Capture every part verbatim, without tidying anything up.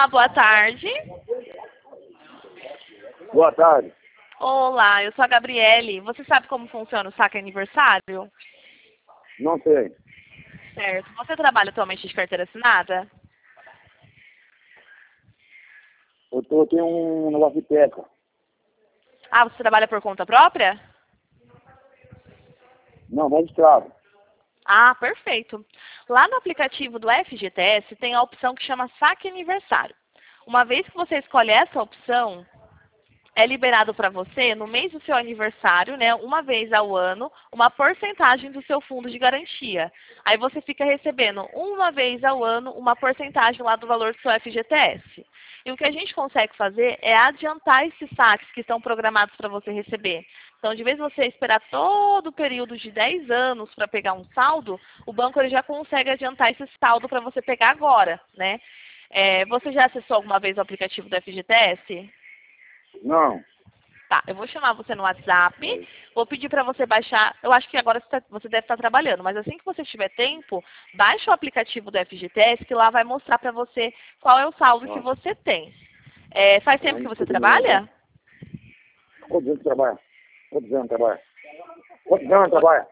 Olá, boa tarde. Boa tarde. Olá, eu sou a Gabriele. Você sabe como funciona o saque aniversário? Não sei. Certo. Você trabalha atualmente de carteira assinada? Eu tô aqui um negócio de pesca. Ah, você trabalha por conta própria? Não, registrado. Ah, perfeito. Lá no aplicativo do F G T S tem a opção que chama saque aniversário. Uma vez que você escolhe essa opção, é liberado para você, no mês do seu aniversário, né, uma vez ao ano, uma porcentagem do seu fundo de garantia. Aí você fica recebendo uma vez ao ano uma porcentagem lá do valor do seu F G T S. E o que a gente consegue fazer é adiantar esses saques que estão programados para você receber. Então, de vez em você esperar todo o período de dez anos para pegar um saldo, o banco ele já consegue adiantar esse saldo para você pegar agora, né? É, você já acessou alguma vez o aplicativo do F G T S? Não. Tá, eu vou chamar você no WhatsApp, vou pedir para você baixar, eu acho que agora você, tá, você deve estar trabalhando, mas assim que você tiver tempo, baixa o aplicativo do F G T S, que lá vai mostrar para você qual é o saldo que você tem. É, faz tempo que você trabalha? Quantos anos trabalha? Quantos anos trabalha? Quantos anos trabalha?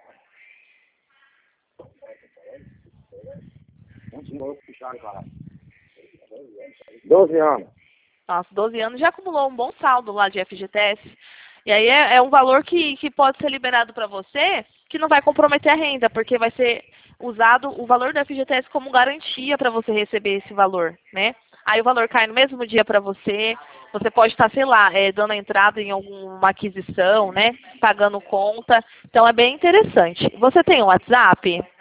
doze anos. Nossa, doze anos já acumulou um bom saldo lá de F G T S. E aí é, é um valor que, que pode ser liberado para você, que não vai comprometer a renda, porque vai ser usado o valor do F G T S como garantia para você receber esse valor, né? Aí o valor cai no mesmo dia para você, você pode estar, sei lá, é, dando entrada em alguma aquisição, né? Pagando conta. Então é bem interessante. Você tem um WhatsApp?